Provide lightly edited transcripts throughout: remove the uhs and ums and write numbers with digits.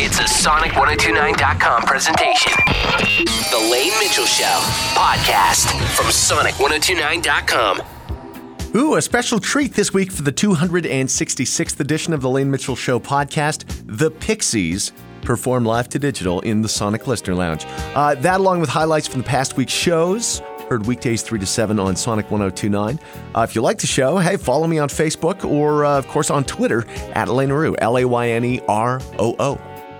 It's a Sonic1029.com presentation. The Lane Mitchell Show podcast from Sonic1029.com. Ooh, a special treat this week for the 266th edition of the Lane Mitchell Show podcast. The Pixies perform live to digital in the Sonic Listener Lounge. That along with highlights from the past week's shows, heard weekdays 3 to 7 on Sonic 1029. If you like the show, hey, follow me on Facebook or, of course, on Twitter at Laneroo, Layneroo.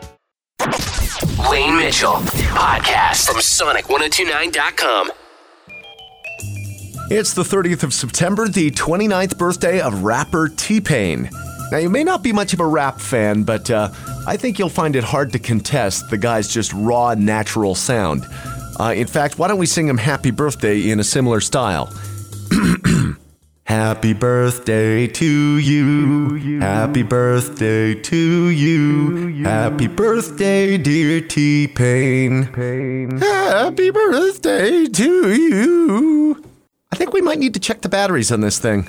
Lane Mitchell podcast from Sonic1029.com. It's the 30th of September, the 29th birthday of rapper T-Pain. Now, you may not be much of a rap fan, but I think you'll find it hard to contest the guy's just raw, natural sound. In fact, why don't we sing him Happy Birthday in a similar style? Happy birthday to you. Happy birthday to you. Happy birthday, dear T-Pain. Happy birthday to you. I think we might need to check the batteries on this thing.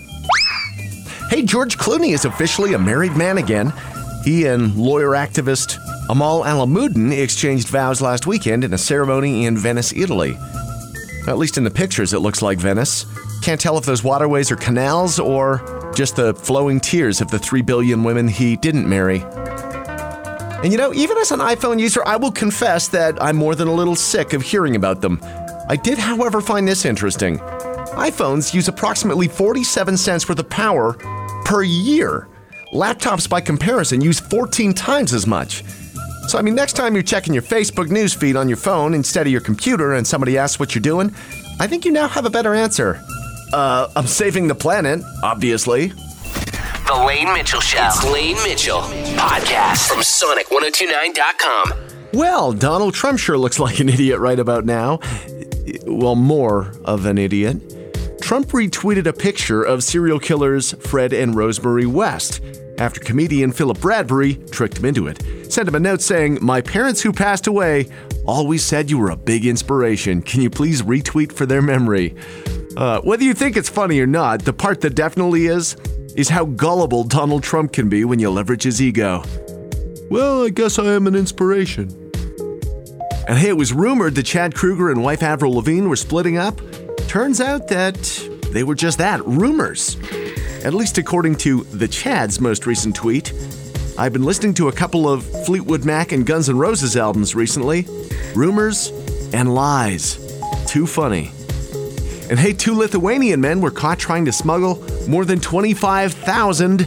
Hey, George Clooney is officially a married man again. He and lawyer activist Amal Alamuddin exchanged vows last weekend in a ceremony in Venice, Italy. At least in the pictures, it looks like Venice. Can't tell if those waterways are canals or just the flowing tears of the 3 billion women he didn't marry. And you know, even as an iPhone user, I will confess that I'm more than a little sick of hearing about them. I did, however, find this interesting. iPhones use approximately 47 cents worth of power per year. Laptops, by comparison, use 14 times as much. So, I mean, next time you're checking your Facebook news feed on your phone instead of your computer and somebody asks what you're doing, I think you now have a better answer. I'm saving the planet, obviously. The Lane Mitchell Show. It's Lane Mitchell podcast from Sonic1029.com. Well, Donald Trump sure looks like an idiot right about now. Well, more of an idiot. Trump retweeted a picture of serial killers Fred and Rosemary West after comedian Philip Bradbury tricked him into it. Sent him a note saying, "My parents who passed away always said you were a big inspiration. Can you please retweet for their memory?" Whether you think it's funny or not, the part that definitely is how gullible Donald Trump can be when you leverage his ego. Well, I guess I am an inspiration. And hey, it was rumored that Chad Kroeger and wife Avril Lavigne were splitting up. Turns out that they were just that, rumors. At least according to the Chad's most recent tweet. I've been listening to a couple of Fleetwood Mac and Guns N' Roses albums recently. Rumors and lies. Too funny. And hey, 2 Lithuanian men were caught trying to smuggle more than 25,000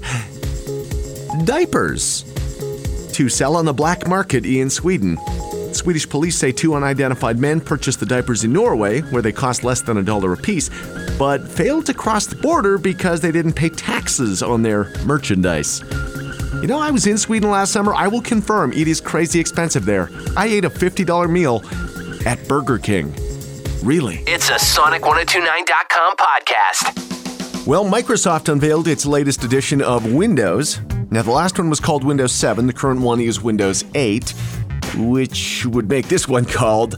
diapers to sell on the black market in Sweden. Swedish police say 2 unidentified men purchased the diapers in Norway, where they cost less than $1 a piece, but failed to cross the border because they didn't pay taxes on their merchandise. You know, I was in Sweden last summer. I will confirm it is crazy expensive there. I ate a $50 meal at Burger King. Really? It's a Sonic1029.com podcast. Well, Microsoft unveiled its latest edition of Windows. Now, the last one was called Windows 7. The current one is Windows 8. Which would make this one called,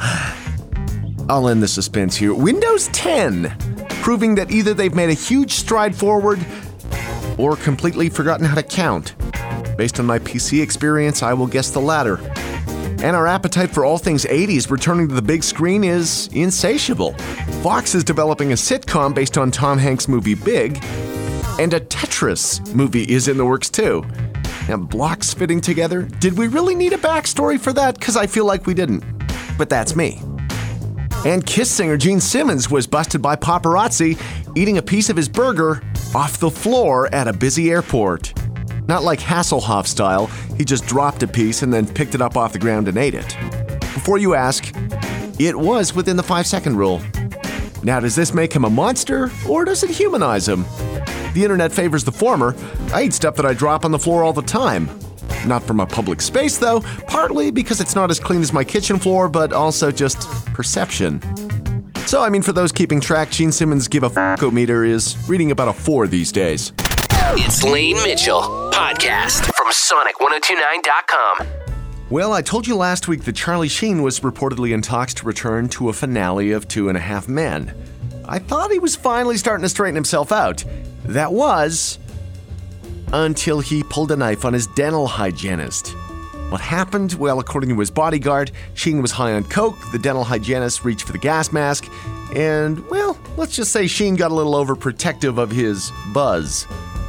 I'll end the suspense here, Windows 10, proving that either they've made a huge stride forward or completely forgotten how to count. Based on my PC experience, I will guess the latter. And our appetite for all things 80s returning to the big screen is insatiable. Fox is developing a sitcom based on Tom Hanks' movie Big, and a Tetris movie is in the works too. And blocks fitting together? Did we really need a backstory for that? Because I feel like we didn't. But that's me. And Kiss singer Gene Simmons was busted by paparazzi eating a piece of his burger off the floor at a busy airport. Not like Hasselhoff style, he just dropped a piece and then picked it up off the ground and ate it. Before you ask, it was within the 5-second rule. Now, does this make him a monster, or does it humanize him? The internet favors the former. I eat stuff that I drop on the floor all the time. Not from a public space, though, partly because it's not as clean as my kitchen floor, but also just perception. So, I mean, for those keeping track, Gene Simmons' give a f***o-meter is reading about a 4 these days. It's Lane Mitchell podcast from Sonic1029.com. Well, I told you last week that Charlie Sheen was reportedly in talks to return to a finale of 2.5 Men. I thought he was finally starting to straighten himself out. That was until he pulled a knife on his dental hygienist. What happened? Well, according to his bodyguard, Sheen was high on coke, the dental hygienist reached for the gas mask, and, well, let's just say Sheen got a little overprotective of his buzz.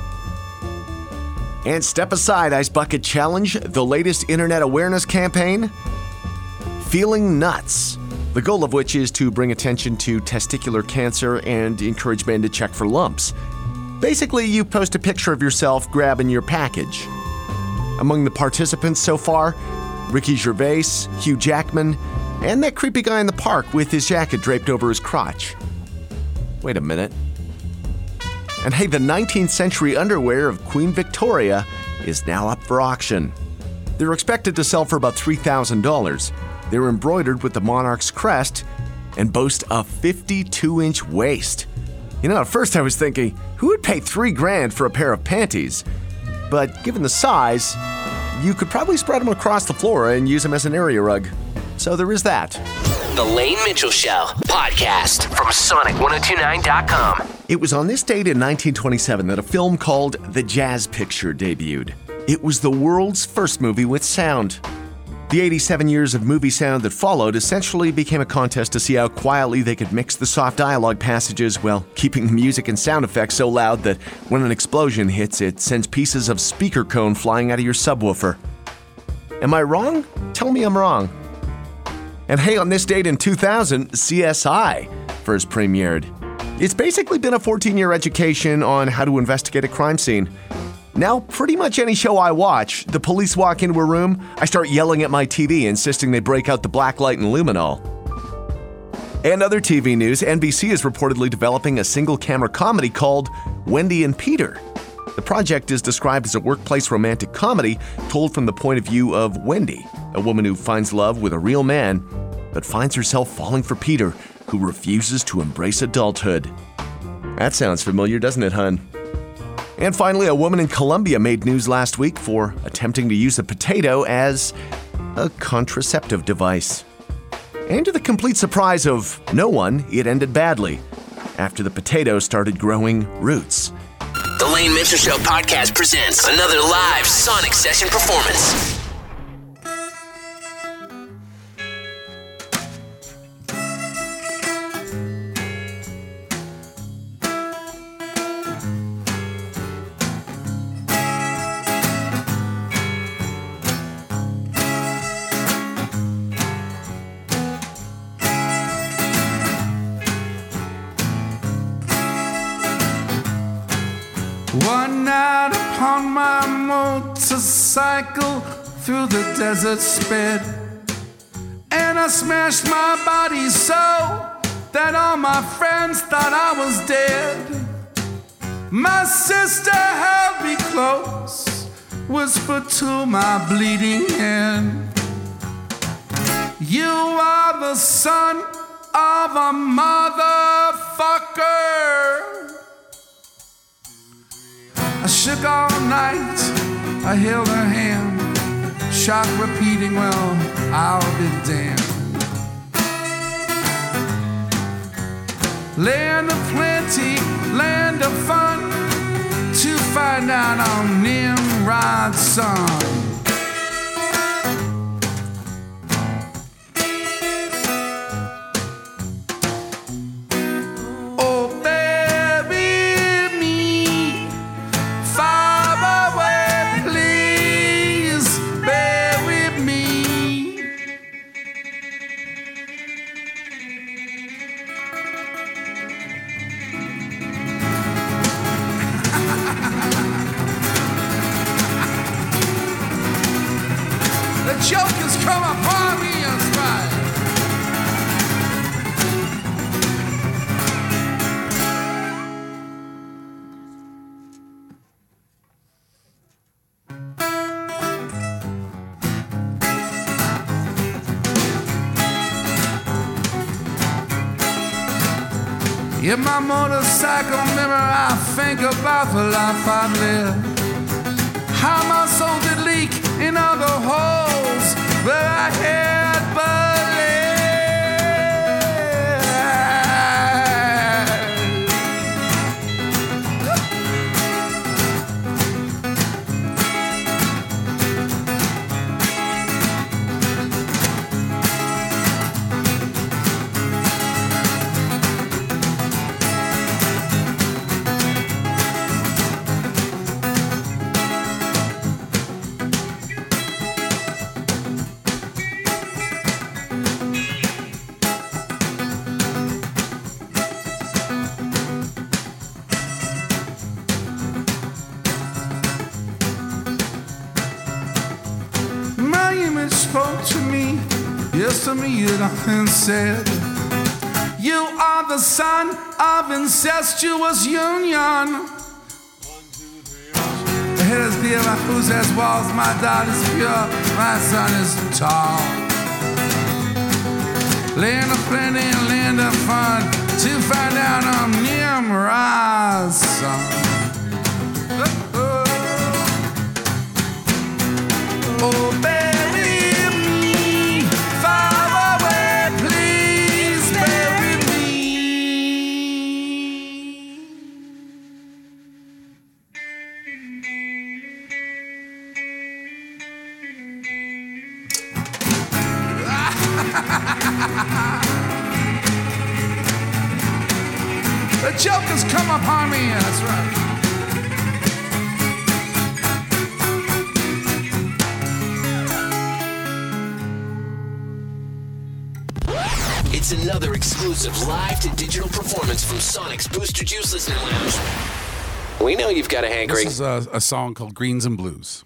And step aside, Ice Bucket Challenge, the latest internet awareness campaign, Feeling Nuts, the goal of which is to bring attention to testicular cancer and encourage men to check for lumps. Basically, you post a picture of yourself grabbing your package. Among the participants so far, Ricky Gervais, Hugh Jackman, and that creepy guy in the park with his jacket draped over his crotch. Wait a minute. And hey, the 19th century underwear of Queen Victoria is now up for auction. They're expected to sell for about $3,000. They're embroidered with the monarch's crest and boast a 52-inch waist. You know, at first I was thinking, who would pay $3,000 for a pair of panties? But given the size, you could probably spread them across the floor and use them as an area rug. So there is that. The Lane Mitchell Show podcast from Sonic1029.com. It was on this date in 1927 that a film called The Jazz Picture debuted. It was the world's first movie with sound. The 87 years of movie sound that followed essentially became a contest to see how quietly they could mix the soft dialogue passages while keeping the music and sound effects so loud that when an explosion hits, it sends pieces of speaker cone flying out of your subwoofer. Am I wrong? Tell me I'm wrong. And hey, on this date in 2000, CSI first premiered. It's basically been a 14-year education on how to investigate a crime scene. Now, pretty much any show I watch, the police walk into a room, I start yelling at my TV, insisting they break out the black light and luminol. And other TV news, NBC is reportedly developing a single-camera comedy called Wendy and Peter. The project is described as a workplace romantic comedy told from the point of view of Wendy, a woman who finds love with a real man, but finds herself falling for Peter, who refuses to embrace adulthood. That sounds familiar, doesn't it, hun? And finally, a woman in Colombia made news last week for attempting to use a potato as a contraceptive device. And to the complete surprise of no one, it ended badly after the potato started growing roots. The Lane Mitchell Show podcast presents another live Sonic session performance. One night upon my motorcycle through the desert sped, and I smashed my body so that all my friends thought I was dead. My sister held me close, whispered to my bleeding head, "You are the son of a motherfucker." I shook all night, I held her hand, shock repeating, well, I'll be damned. Land of plenty, land of fun, to find out on Nimrod's son. The joke has come upon me in stride. In my motorcycle mirror, I think about the life I've lived. How my soul did leak in all the holes that I had believed. Spirit spoke to me. Yes, to me it often said, you are the son of incestuous union. The head is dear, my food has walls, my daughter is pure, my son is tall. Land of plenty and land of fun, to find out I'm Nimrod's son. Oh, bury me far away, please bury me. The joke has come upon me, that's right. It's another exclusive live to digital performance from Sonic's Booster Juice Listening Lounge. We know you've got a hankering. This is a song called Greens and Blues.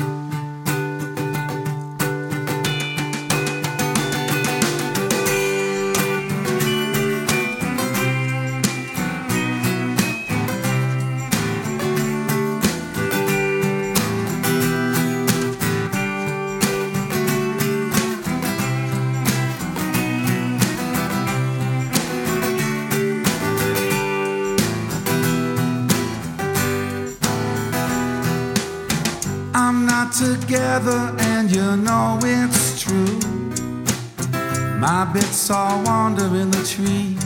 Together and you know it's true. My bits all wander in the trees.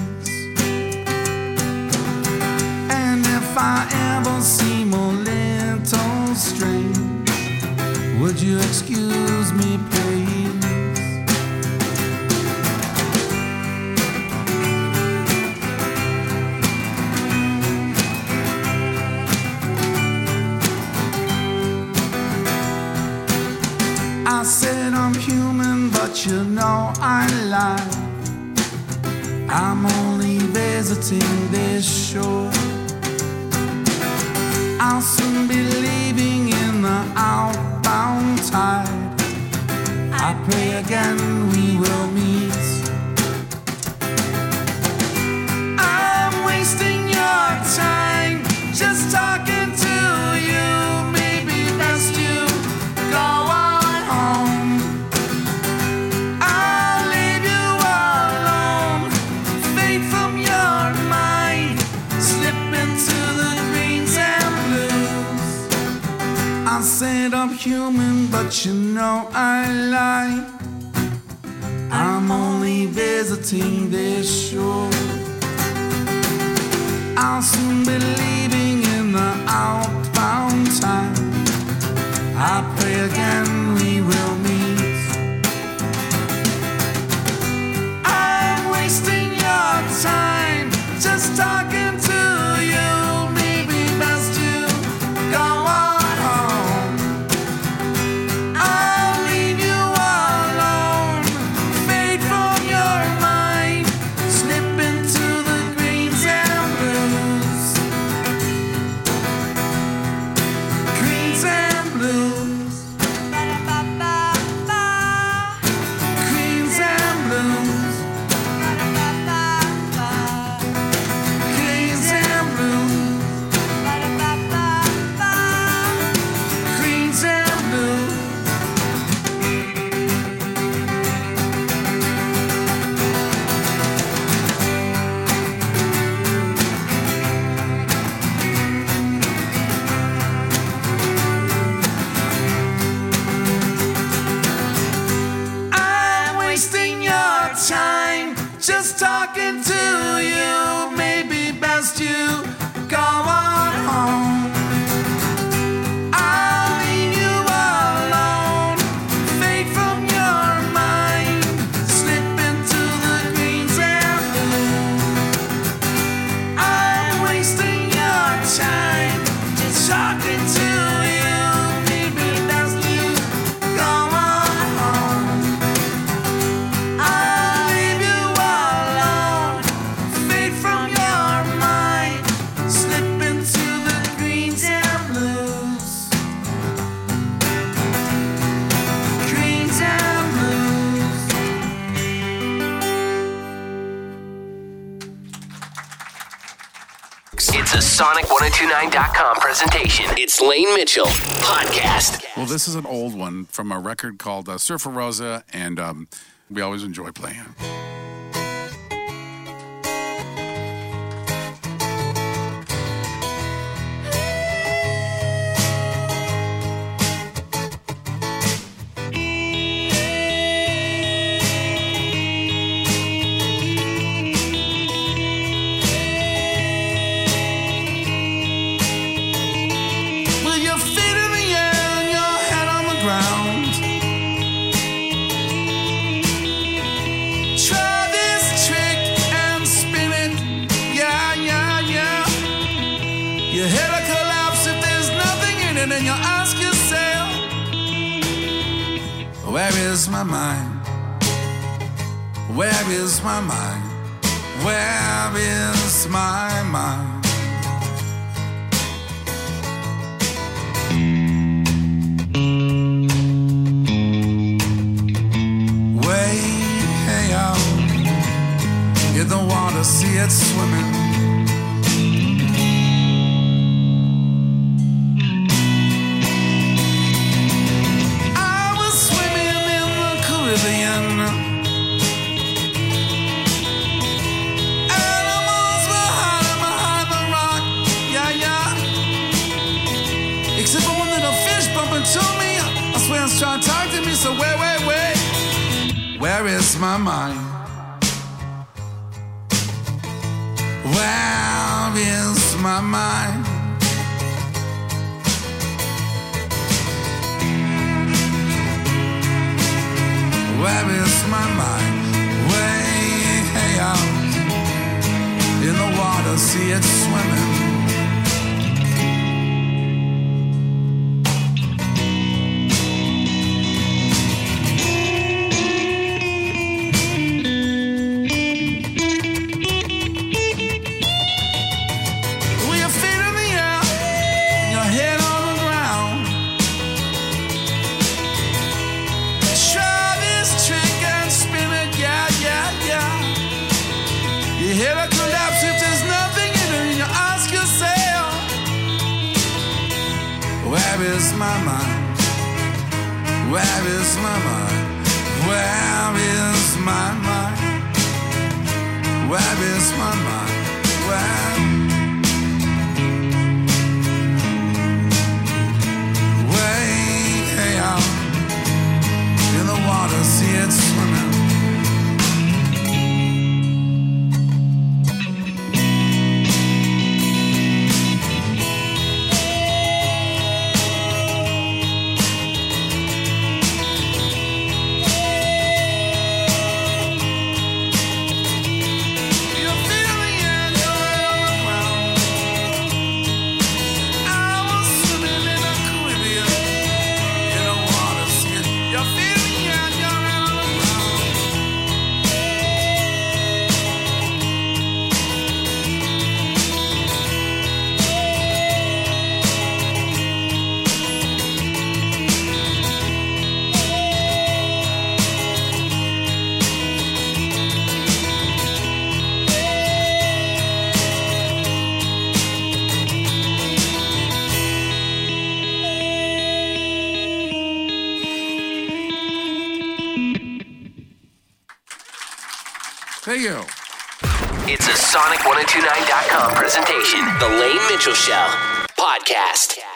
And if I ever seem a little strange, would you excuse me, please? I said I'm human, but you know I lie. I'm only visiting this shore. I'll soon be leaving in the outbound tide. I pray again we will meet. I'm wasting your time just talking to you. Maybe best you go on. I said I'm human, but you know I lie. I'm only visiting this shore. I'll soon be leaving in the outbound time. I pray again we will meet. I'm wasting your time just talking to you. Maybe best you go on. Sonic1029.com presentation. It's Lane Mitchell Podcast. Well, this is an old one from a record called Surfer Rosa, and we always enjoy playing it. Your head will collapse if there's nothing in it, and you'll ask yourself, where is my mind? Where is my mind? Where is my mind? Way out in the water, see it swimming. Trying to talk to me, so wait. Where is my mind? Where is my mind? Where is my mind? Way out in the water, see it swimming. Where is my mind? Where is my mind? Where is my mind? Where is my mind? Way out in the water, see it swimming. Thank you. It's a Sonic1029.com presentation. The Lane Mitchell Show Podcast.